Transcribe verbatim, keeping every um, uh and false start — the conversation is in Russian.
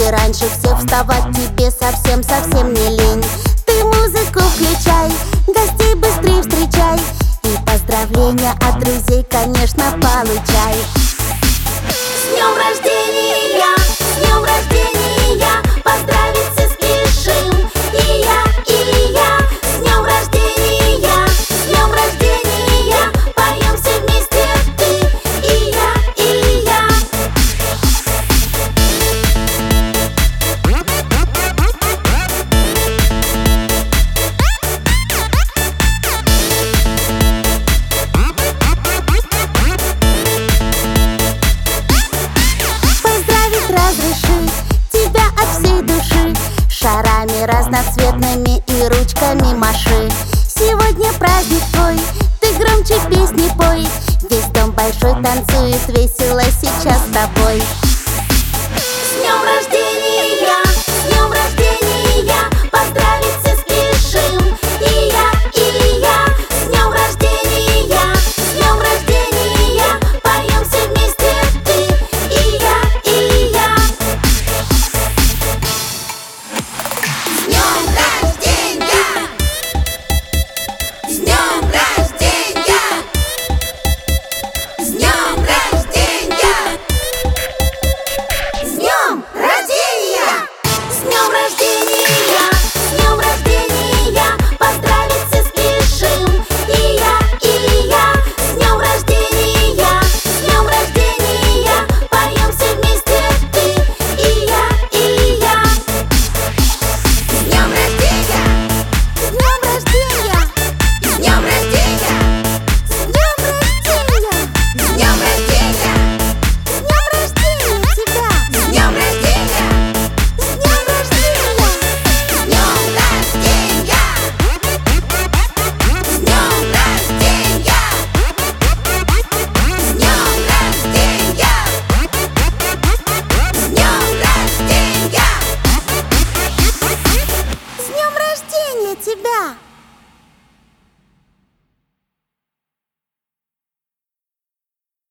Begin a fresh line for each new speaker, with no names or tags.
И раньше всех вставать тебе совсем-совсем не лень. Ты музыку включай, гостей быстрее встречай, и поздравления от друзей, конечно, получай. С днем рождения, с днем рождения, поздравиться спешим и я, и я. С днем рождения, с днем рождения, поем все вместе ты и я, и я. Поздравить разреши тебя от всей души, шарами разноцветными и ручками маши. Сегодня праздник твой, ты громче песни пой, весь дом большой танцует весело сейчас